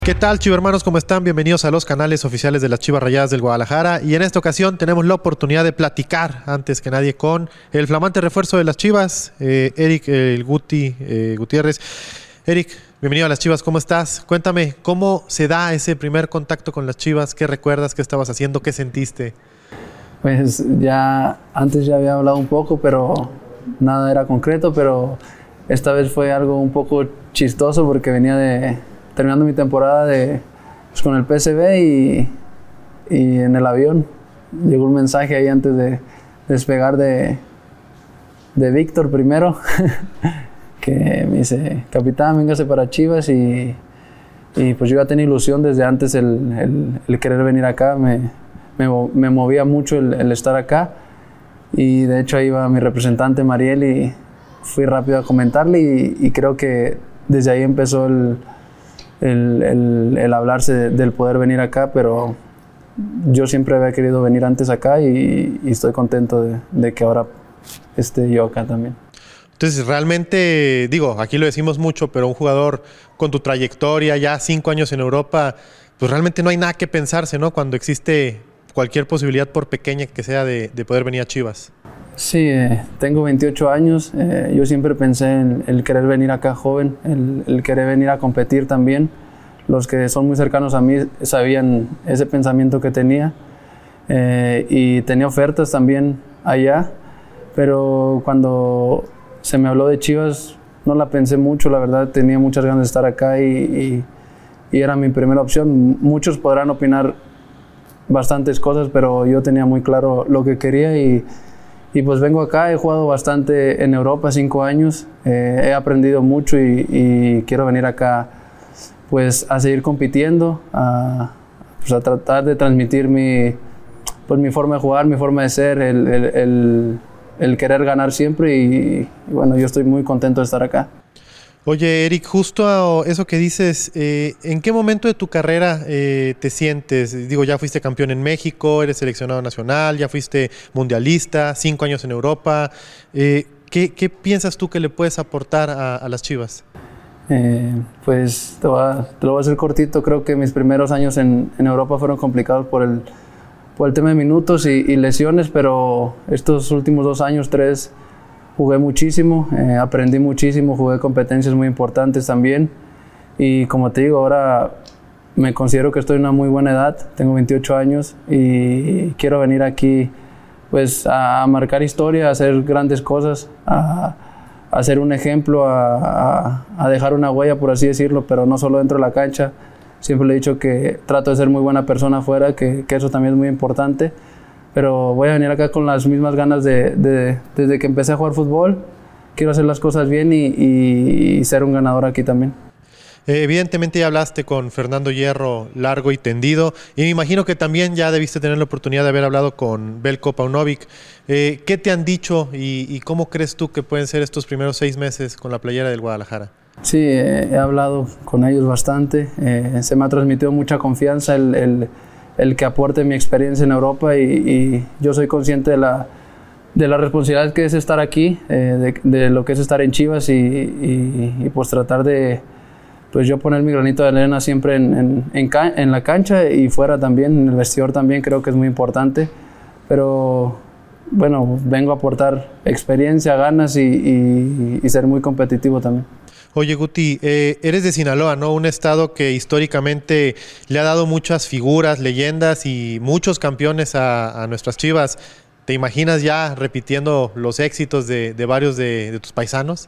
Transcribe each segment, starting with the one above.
¿Qué tal, chivermanos? ¿Cómo están? Bienvenidos a los canales oficiales de las Chivas Rayadas del Guadalajara. Y en esta ocasión tenemos la oportunidad de platicar, antes que nadie, con el flamante refuerzo de las Chivas, Eric Gutiérrez. Eric, bienvenido a las Chivas, ¿cómo estás? Cuéntame, ¿cómo se da ese primer contacto con las Chivas? ¿Qué recuerdas? ¿Qué estabas haciendo? ¿Qué sentiste? Pues antes ya había hablado un poco, pero nada era concreto, pero esta vez fue algo un poco chistoso porque venía terminando mi temporada con el PSV y en el avión llegó un mensaje ahí antes de despegar de Víctor primero que me dice: capitán, véngase para Chivas, y pues yo ya tenía ilusión desde antes el querer venir acá. Me movía mucho el estar acá, y de hecho ahí iba mi representante Mariel y fui rápido a comentarle y creo que desde ahí empezó el hablarse del poder venir acá, pero yo siempre había querido venir antes acá y estoy contento de que ahora esté yo acá también. Entonces, realmente, aquí lo decimos mucho, pero un jugador con tu trayectoria, ya 5 años en Europa, pues realmente no hay nada que pensarse, ¿no? Cuando existe cualquier posibilidad, por pequeña que sea, de poder venir a Chivas. Sí, tengo 28 años. Yo siempre pensé en el querer venir acá joven, el querer venir a competir también. Los que son muy cercanos a mí sabían ese pensamiento que tenía, y tenía ofertas también allá, pero cuando se me habló de Chivas no la pensé mucho, la verdad. Tenía muchas ganas de estar acá y era mi primera opción. Muchos podrán opinar bastantes cosas, pero yo tenía muy claro lo que quería y pues vengo acá. He jugado bastante en Europa, 5 años, he aprendido mucho y quiero venir acá pues a seguir compitiendo, a tratar de transmitir mi forma de jugar, mi forma de ser, el querer ganar siempre y bueno, yo estoy muy contento de estar acá. Oye, Eric, justo eso que dices, ¿en qué momento de tu carrera te sientes? Ya fuiste campeón en México, eres seleccionado nacional, ya fuiste mundialista, 5 años en Europa. ¿Qué piensas tú que le puedes aportar a las Chivas? Pues te lo voy a hacer cortito. Creo que mis primeros años en Europa fueron complicados por el tema de minutos y lesiones, pero estos últimos 2 años, 3, jugué muchísimo, aprendí muchísimo, jugué competencias muy importantes también. Y como te digo, ahora me considero que estoy en una muy buena edad, tengo 28 años y quiero venir aquí pues a marcar historia, a hacer grandes cosas, a ser un ejemplo, a dejar una huella, por así decirlo, pero no solo dentro de la cancha. Siempre le he dicho que trato de ser muy buena persona afuera, que eso también es muy importante. Pero voy a venir acá con las mismas ganas desde que empecé a jugar fútbol. Quiero hacer las cosas bien y ser un ganador aquí también. Evidentemente ya hablaste con Fernando Hierro largo y tendido, y me imagino que también ya debiste tener la oportunidad de haber hablado con Veljko Paunovic. ¿Qué te han dicho y cómo crees tú que pueden ser estos primeros 6 meses con la playera del Guadalajara? Sí, he hablado con ellos bastante. Se me ha transmitido mucha confianza el que aporte mi experiencia en Europa y yo soy consciente de la responsabilidad que es estar aquí, de lo que es estar en Chivas y pues tratar de pues yo poner mi granito de arena siempre en la cancha y fuera también, en el vestidor también. Creo que es muy importante, pero bueno, vengo a aportar experiencia, ganas y ser muy competitivo también. Oye, Guti, eres de Sinaloa, ¿no? Un estado que históricamente le ha dado muchas figuras, leyendas y muchos campeones a nuestras Chivas. ¿Te imaginas ya repitiendo los éxitos de varios de tus paisanos?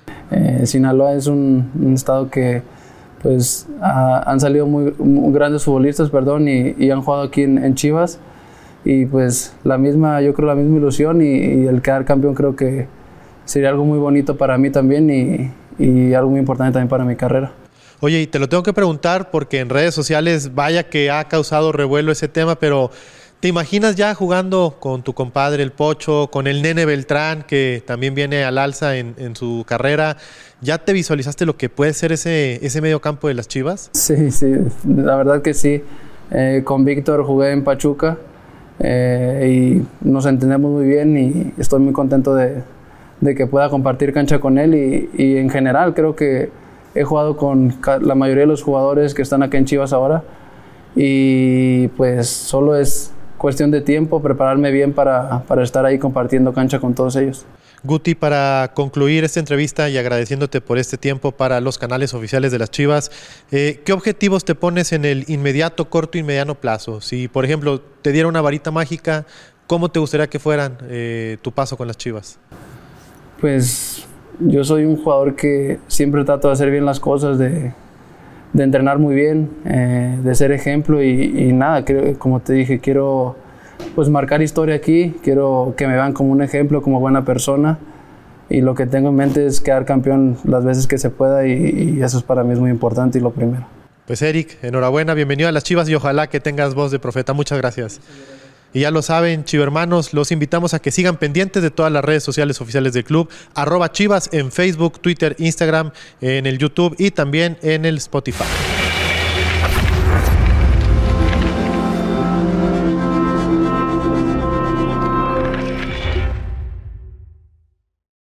Sinaloa es un estado que pues han salido muy grandes futbolistas, y han jugado aquí en Chivas, y pues yo creo la misma ilusión y el quedar campeón creo que sería algo muy bonito para mí también y algo muy importante también para mi carrera. Oye, y te lo tengo que preguntar porque en redes sociales vaya que ha causado revuelo ese tema, pero ¿te imaginas ya jugando con tu compadre el Pocho, con el Nene Beltrán, que también viene al alza en su carrera? ¿Ya te visualizaste lo que puede ser ese medio campo de las Chivas? Sí, la verdad que sí. Con Víctor jugué en Pachuca y nos entendemos muy bien y estoy muy contento de que pueda compartir cancha con él y en general creo que he jugado con la mayoría de los jugadores que están acá en Chivas ahora y pues solo es cuestión de tiempo, prepararme bien para estar ahí compartiendo cancha con todos ellos. Guti, para concluir esta entrevista y agradeciéndote por este tiempo para los canales oficiales de las Chivas, ¿qué objetivos te pones en el inmediato, corto y mediano plazo? Si, por ejemplo, te diera una varita mágica, ¿cómo te gustaría que fueran tu paso con las Chivas? Pues yo soy un jugador que siempre trato de hacer bien las cosas, de entrenar muy bien, de ser ejemplo y nada, como te dije, quiero pues marcar historia aquí, quiero que me vean como un ejemplo, como buena persona y lo que tengo en mente es quedar campeón las veces que se pueda y eso es para mí es muy importante y lo primero. Pues Eric, enhorabuena, bienvenido a las Chivas y ojalá que tengas voz de profeta. Muchas gracias. Y ya lo saben, chivermanos, los invitamos a que sigan pendientes de todas las redes sociales oficiales del club, @Chivas en Facebook, Twitter, Instagram, en el YouTube y también en el Spotify.